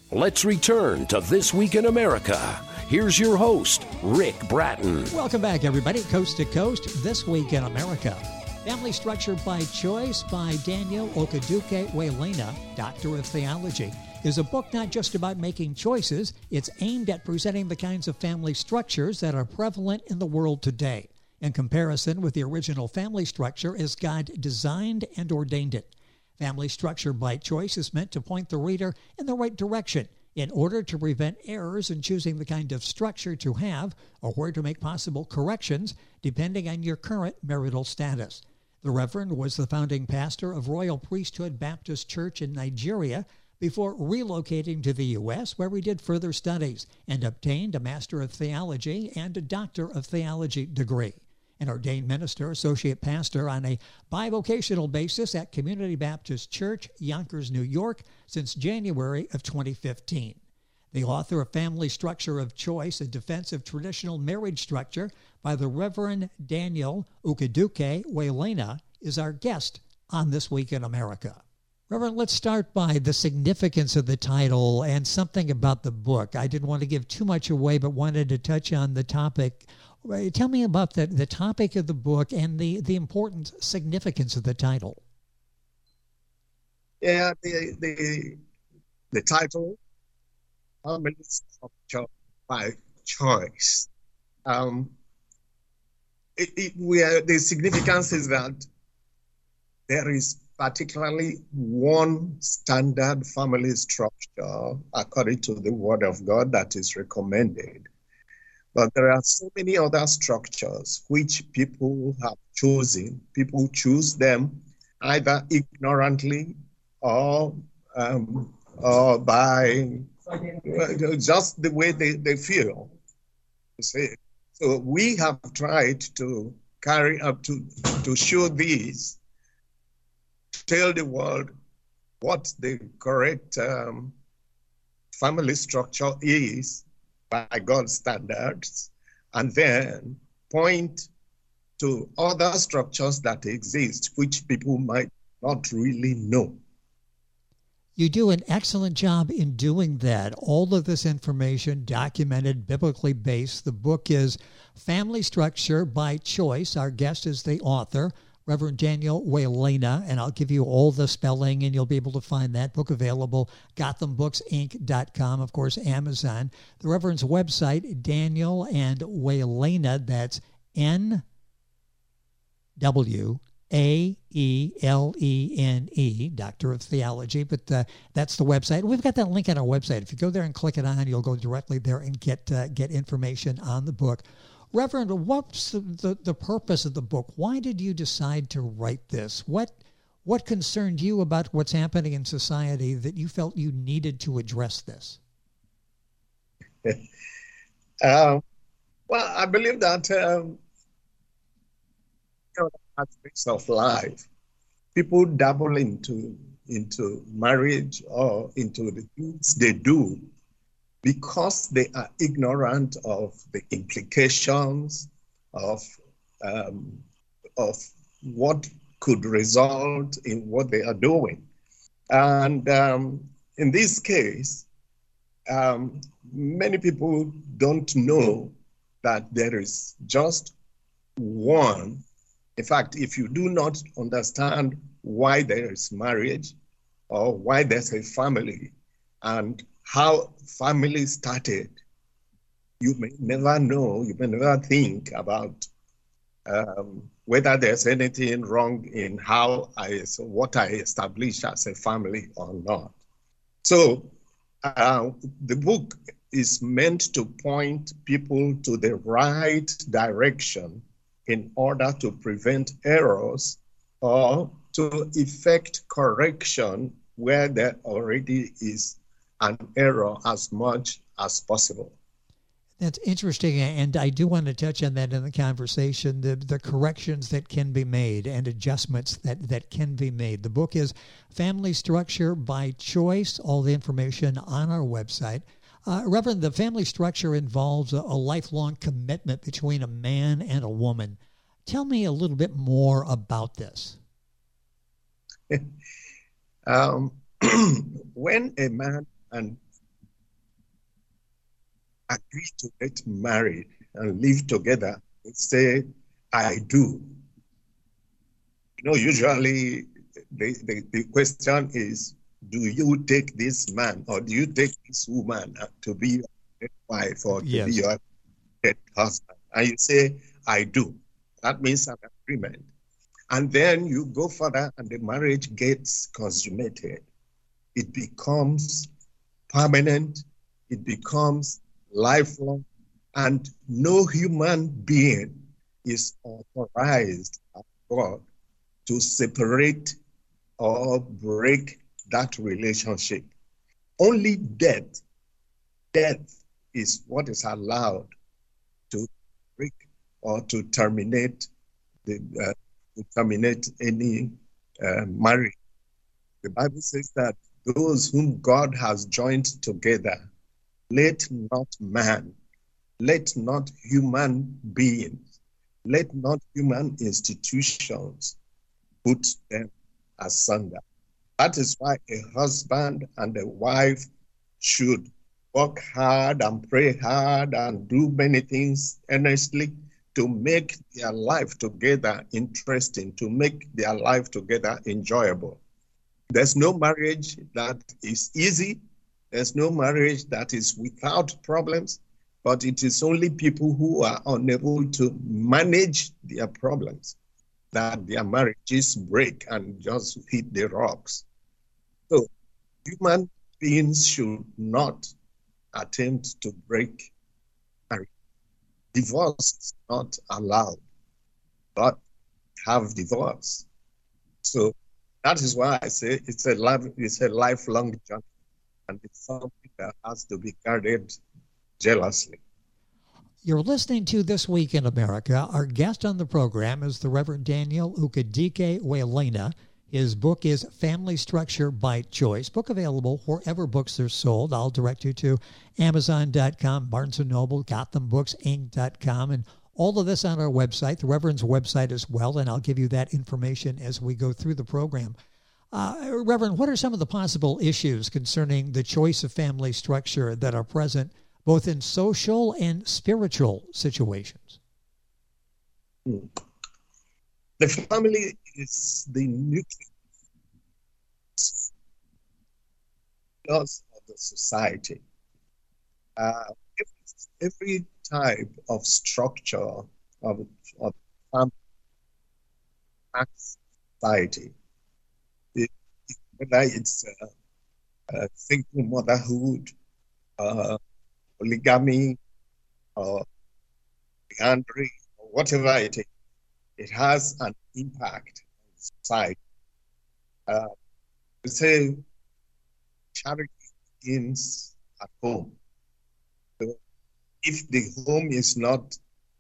Let's return to This Week in America. Here's your host, Rick Bratton. Welcome back, everybody. Coast to Coast, This Week in America. Family Structure by Choice by Daniel Okaduke-Welena, Doctor of Theology, is a book not just about making choices. It's aimed at presenting the kinds of family structures that are prevalent in the world today, in comparison with the original family structure as God designed and ordained it. Family Structure by Choice is meant to point the reader in the right direction in order to prevent errors in choosing the kind of structure to have or where to make possible corrections depending on your current marital status. The Reverend was the founding pastor of Royal Priesthood Baptist Church in Nigeria before relocating to the U.S., where he did further studies and obtained a Master of Theology and a Doctor of Theology degree. An ordained minister, associate pastor on a bivocational basis at Community Baptist Church, Yonkers, New York, since January of 2015. The author of Family Structure of Choice, A Defense of Traditional Marriage Structure by the Reverend Daniel Okaduke-Welena, is our guest on This Week in America. Reverend, let's start by the significance of the title and something about the book. I didn't want to give too much away, but wanted to touch on the topic. Tell me about the topic of the book and the important significance of the title. Yeah, the title, Family Structure by Choice. The significance is that there is particularly one standard family structure according to the Word of God that is recommended. But there are so many other structures which people have chosen. People choose them either ignorantly or by just the way they feel. You see? So we have tried to carry up to show these, tell the world what the correct family structure is by God's standards, and then point to other structures that exist, which people might not really know. You do an excellent job in doing that. All of this information documented, biblically based. The book is Family Structure by Choice. Our guest is the author, Reverend Daniel Welena, and I'll give you all the spelling, and you'll be able to find that book available, GothamBooksinc.com, of course, Amazon. The Reverend's website, Daniel and Welena, that's NWAELENE, Doctor of Theology, but that's the website. We've got that link on our website. If you go there and click it on, you'll go directly there and get information on the book. Reverend, what's the purpose of the book? Why did you decide to write this? What concerned you about what's happening in society that you felt you needed to address this? Well, I believe that aspects of life, people dabble into marriage or into the things they do because they are ignorant of the implications of what could result in what they are doing. And in this case, many people don't know that there is just one. In fact, if you do not understand why there is marriage or why there's a family and how family started, you may never know, you may never think about whether there's anything wrong in what I established as a family or not. So the book is meant to point people to the right direction in order to prevent errors or to effect correction where there already is an error as much as possible. That's interesting, and I do want to touch on that in the conversation, the corrections that can be made and adjustments that can be made. The book is Family Structure by Choice, all the information on our website. Reverend, the family structure involves a lifelong commitment between a man and a woman. Tell me a little bit more about this. When a man and agree to get married and live together, they say, I do. Usually the question is, do you take this man or do you take this woman to be your wife or to be your husband? And you say, I do. That means an agreement. And then you go further and the marriage gets consummated. It becomes permanent. It becomes lifelong. And no human being is authorized by God to separate or break that relationship. Only death is what is allowed to break or to terminate any marriage. The Bible says that those whom God has joined together, let not man, let not human beings, let not human institutions put them asunder. That is why a husband and a wife should work hard and pray hard and do many things earnestly to make their life together interesting, to make their life together enjoyable. There's no marriage that is easy. There's no marriage that is without problems, but it is only people who are unable to manage their problems that their marriages break and just hit the rocks. So human beings should not attempt to break marriage. Divorce is not allowed, but have divorce. So that is why I say it's a lifelong journey, and it's something that has to be guarded jealously. You're listening to This Week in America. Our guest on the program is the Reverend Daniel Ukadike-Welena. His book is Family Structure by Choice. Book available wherever books are sold. I'll direct you to Amazon.com, Barnes & Noble, GothamBooks.Inc.com, and all of this on our website, the Reverend's website as well, and I'll give you that information as we go through the program. Reverend, what are some of the possible issues concerning the choice of family structure that are present both in social and spiritual situations? The family is the nucleus of the society. Every type of structure of family society, whether it's single motherhood, polygamy, or polyandry, or whatever it is, it has an impact on society. We say charity begins at home. So if the home is not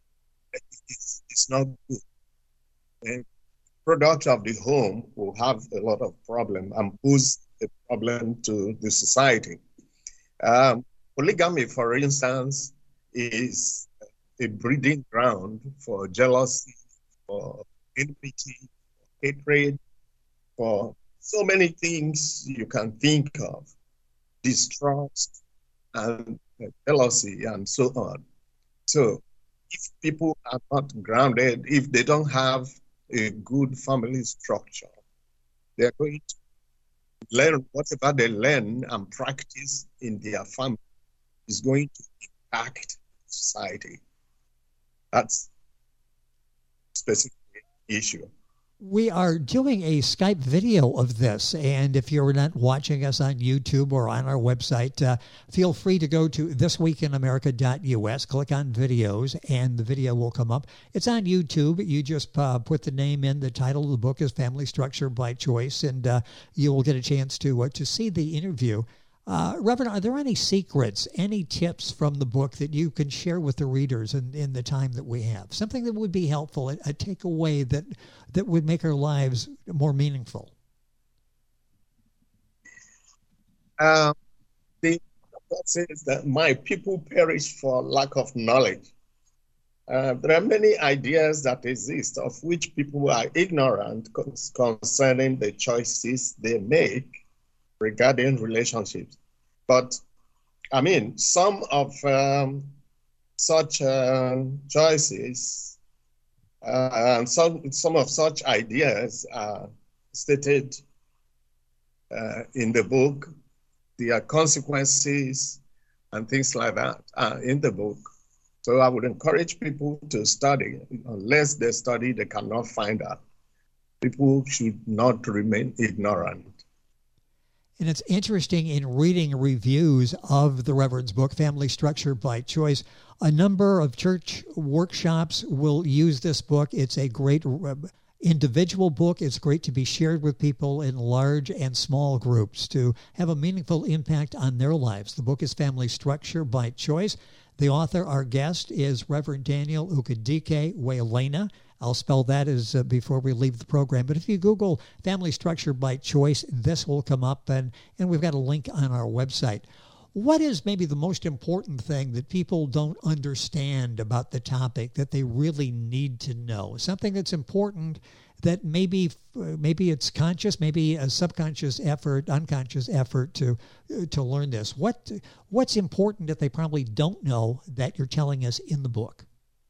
good, then the product of the home will have a lot of problem and pose a problem to the society. Polygamy, for instance, is a breeding ground for jealousy, for enmity, for hatred, for so many things you can think of, distrust and jealousy and so on. So if people are not grounded, if they don't have a good family structure, they're going to learn whatever they learn and practice in their family is going to impact society. That's a specific issue. We are doing a Skype video of this, and if you're not watching us on YouTube or on our website, feel free to go to thisweekinamerica.us, click on videos, and the video will come up. It's on YouTube. You just put the name in. The title of the book is Family Structure by Choice, and you will get a chance to see the interview. Reverend, are there any secrets, any tips from the book that you can share with the readers in the time that we have? Something that would be helpful, a takeaway that would make our lives more meaningful? The God says that my people perish for lack of knowledge. There are many ideas that exist of which people are ignorant concerning the choices they make regarding relationships. But I mean, some of such choices and some of such ideas are stated in the book. There are consequences and things like that in the book. So I would encourage people to study. Unless they study, they cannot find out. People should not remain ignorant. And it's interesting in reading reviews of the Reverend's book, Family Structure by Choice. A number of church workshops will use this book. It's a great individual book. It's great to be shared with people in large and small groups to have a meaningful impact on their lives. The book is Family Structure by Choice. The author, our guest, is Reverend Daniel Ukadike Welena. I'll spell that as before we leave the program. But if you Google Family Structure by Choice, this will come up, and we've got a link on our website. What is maybe the most important thing that people don't understand about the topic that they really need to know? Something that's important that maybe it's conscious, maybe a subconscious effort, unconscious effort to learn this. What's important that they probably don't know that you're telling us in the book?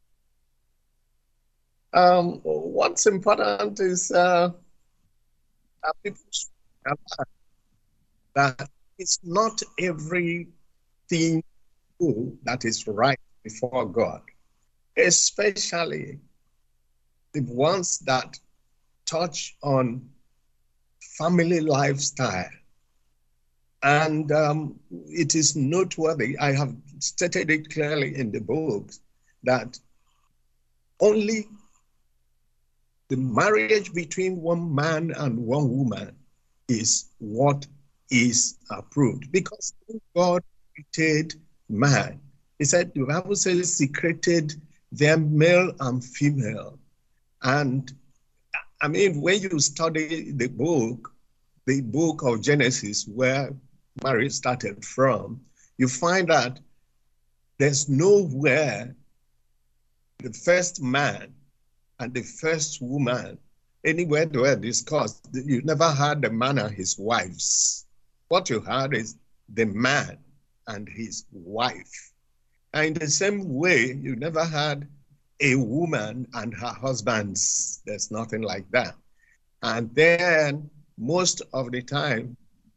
What's important is that people should realize that it's not everything that is right before God, especially the ones that touch on family lifestyle. And it is noteworthy, I have stated it clearly in the book, that only the marriage between one man and one woman is what is approved. Because God created man. He said, the Bible says he created them male and female. And I mean, when you study the book of Genesis, where marriage started from, you find that there's nowhere the first man and the first woman, anywhere they were discussed, you never had the man and his wives. What you had is the man and his wife. And in the same way, you never had a woman and her husbands. There's nothing like that. And then most of the time,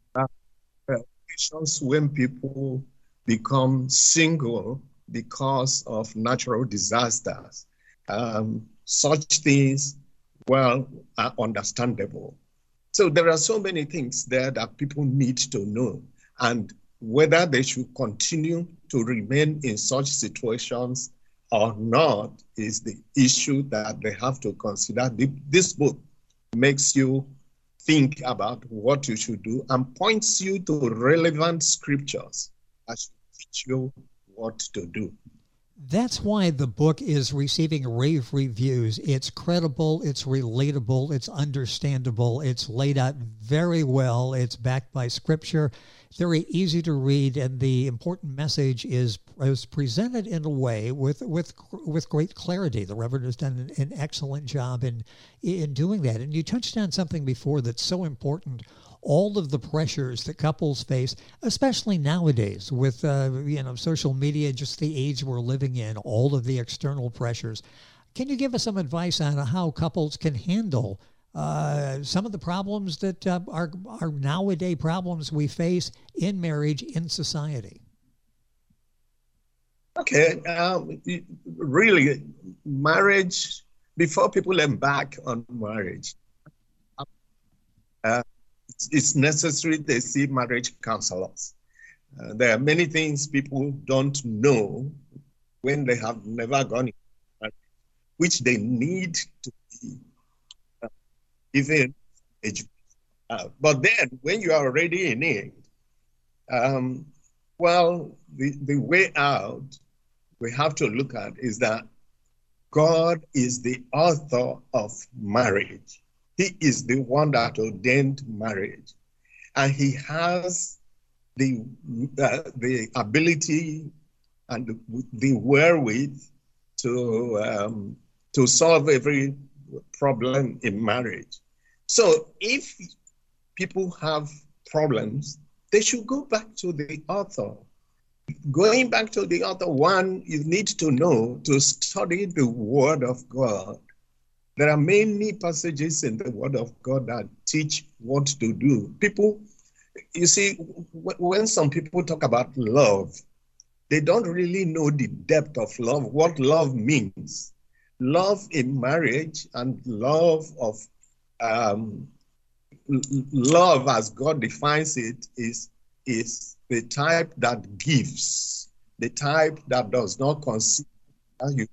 when people become single because of natural disasters, such things, well, are understandable. So there are so many things there that people need to know. And whether they should continue to remain in such situations or not is the issue that they have to consider. This book makes you think about what you should do and points you to relevant scriptures that should teach you what to do. That's why the book is receiving rave reviews. It's credible, it's relatable, it's understandable, it's laid out very well, it's backed by scripture, very easy to read, and the important message is presented in a way with great clarity. The Reverend has done an excellent job in doing that. And you touched on something before that's so important. All of the pressures that couples face, especially nowadays with social media, just the age we're living in, all of the external pressures. Can you give us some advice on how couples can handle some of the problems that are nowadays problems we face in marriage, in society? Okay, really, marriage, before people embark on marriage, it's necessary they see marriage counselors. There are many things people don't know when they have never gone into marriage, which they need to be even educated. But then when you are already in it, the way out we have to look at is that God is the author of marriage. He is the one that ordained marriage. And he has the ability and the wherewith to solve every problem in marriage. So if people have problems, they should go back to the author going back to the other one, you need to know to study the Word of God. There are many passages in the Word of God that teach what to do. People, you see, when some people talk about love, they don't really know the depth of love, what love means. Love in marriage and love as God defines it is the type that gives, the type that does not consider you.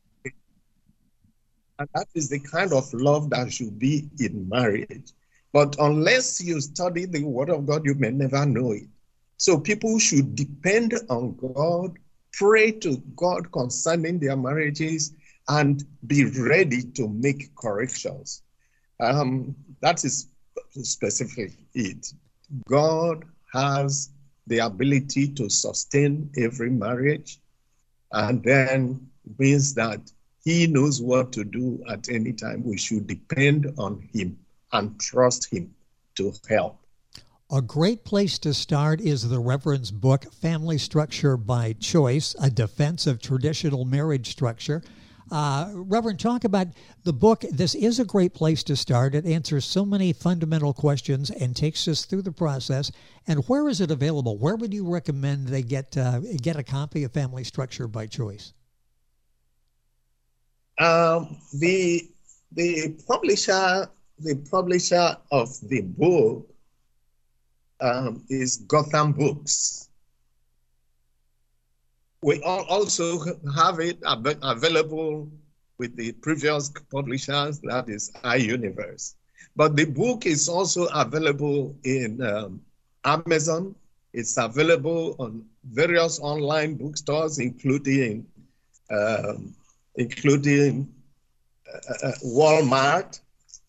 And that is the kind of love that should be in marriage. But unless you study the Word of God, you may never know it. So people should depend on God, pray to God concerning their marriages, and be ready to make corrections. That is specifically it. God has the ability to sustain every marriage, and then means that He knows what to do at any time. We should depend on Him and trust Him to help. A great place to start is the Reverend's book, Family Structure by Choice, A Defense of Traditional Marriage Structure. Reverend, talk about the book. This is a great place to start. It answers so many fundamental questions and takes us through the process. And where is it available? Where would you recommend they get a copy of Family Structure by Choice? The publisher of the book is Gotham Books. We also have it available with the previous publishers, that is iUniverse. But the book is also available in Amazon. It's available on various online bookstores, including Walmart,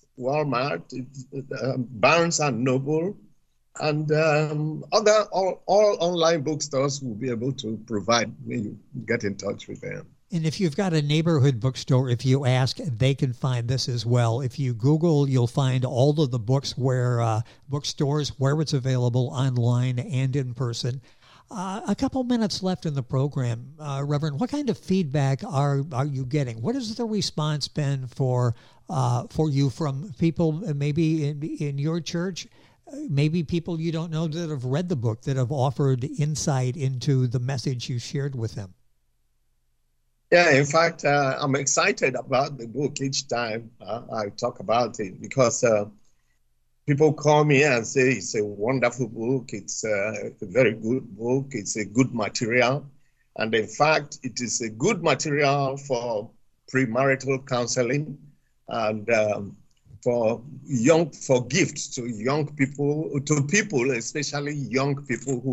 Barnes and Noble, and all online bookstores will be able to provide when you get in touch with them. And if you've got a neighborhood bookstore, if you ask, they can find this as well. If you Google, you'll find all of the books bookstores where it's available online and in person. A couple minutes left in the program, Reverend. What kind of feedback are you getting? What has the response been for you from people maybe in your church, maybe people you don't know that have read the book, that have offered insight into the message you shared with them? Yeah, in fact, I'm excited about the book each time I talk about it, because people call me and say it's a wonderful book, it's a very good book, it's a good material. And in fact, it is a good material for premarital counseling and for gifts to young people, to people, especially young people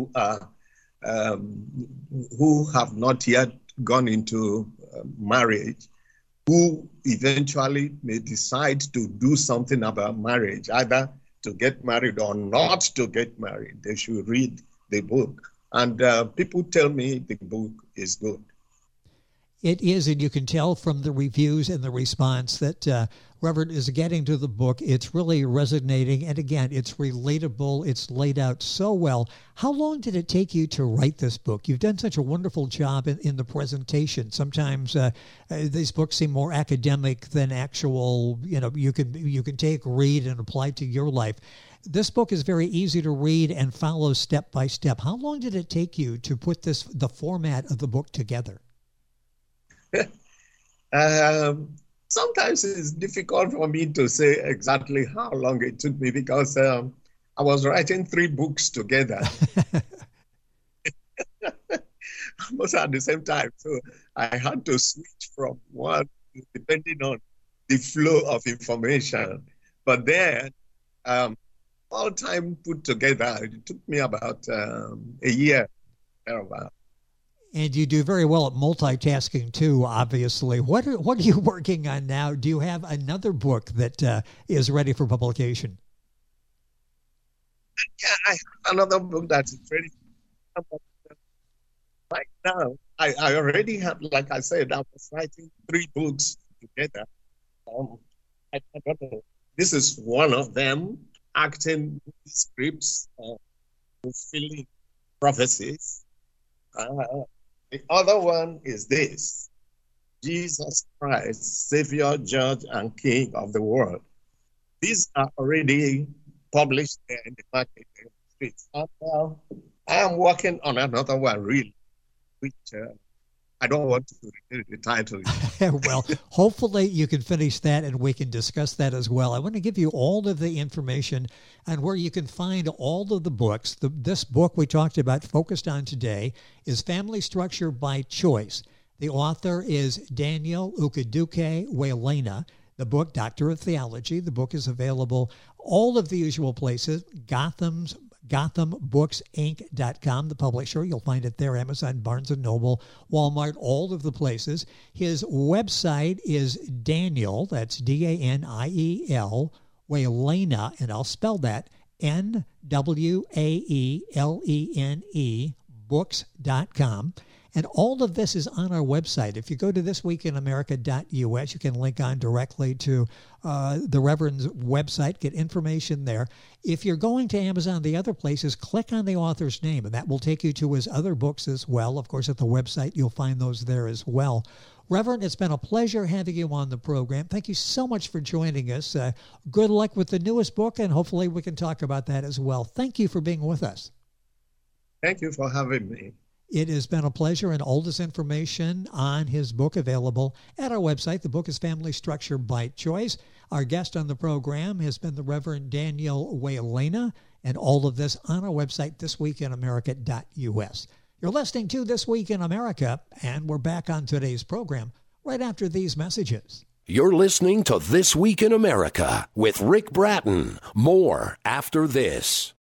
who have not yet gone into marriage, who eventually may decide to do something about marriage, either to get married or not to get married. They should read the book. And people tell me the book is good. It is, and you can tell from the reviews and the response that Reverend is getting to the book. It's really resonating, and again, it's relatable. It's laid out so well. How long did it take you to write this book? You've done such a wonderful job in the presentation. Sometimes these books seem more academic than actual, you can take, read, and apply to your life. This book is very easy to read and follow step by step. How long did it take you to put the format of the book together? Sometimes it's difficult for me to say exactly how long it took me, because I was writing 3 books together almost at the same time. So I had to switch from one depending on the flow of information. But then, all time put together, it took me about a year, thereabout. And you do very well at multitasking too, obviously. What are you working on now? Do you have another book that is ready for publication? Yeah, I have another book that's ready. Right now, I already have, like I said, I was writing 3 books together. I don't know. This is one of them, acting scripts, fulfilling prophecies. The other one is this: Jesus Christ, Savior, Judge, and King of the world. These are already published there in the market in the streets. And I am working on another one, really, which I don't want to reveal the title. Well, hopefully you can finish that and we can discuss that as well. I want to give you all of the information on where you can find all of the books. This book we talked about, focused on today, is Family Structure by Choice. The author is Daniel Ukaduke Welena. The book, Doctor of Theology. The book is available all of the usual places. GothamBooksinc.com, the publisher. You'll find it there. Amazon, Barnes & Noble, Walmart, all of the places. His website is Daniel, that's Daniel, Welena, and I'll spell that, NWAELENE, books.com. And all of this is on our website. If you go to thisweekinamerica.us, you can link on directly to the Reverend's website, get information there. If you're going to Amazon, the other places, click on the author's name, and that will take you to his other books as well. Of course, at the website, you'll find those there as well. Reverend, it's been a pleasure having you on the program. Thank you so much for joining us. Good luck with the newest book, and hopefully we can talk about that as well. Thank you for being with us. Thank you for having me. It has been a pleasure, and all this information on his book available at our website. The book is Family Structure by Choice. Our guest on the program has been the Reverend Daniel Welena, and all of this on our website, thisweekinamerica.us. You're listening to This Week in America, and we're back on today's program right after these messages. You're listening to This Week in America with Rick Bratton. More after this.